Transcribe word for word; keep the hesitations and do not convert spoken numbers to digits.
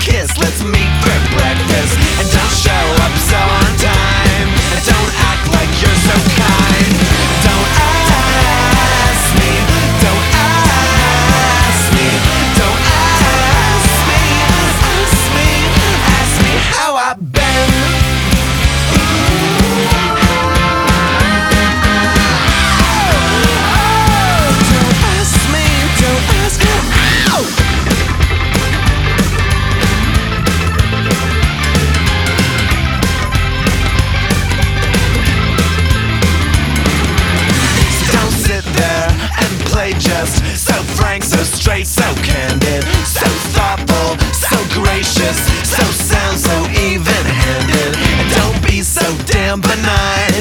kiss, let's meet for breakfast. And don't show up so on time, and don't act like you're so kind. Don't ask me, don't ask me, don't ask me, ask me, ask me how I've been. Don't ask me, don't ask me. Just so frank, so straight, so candid, so thoughtful, so gracious, so sound, so even-handed. And don't be so damn benign.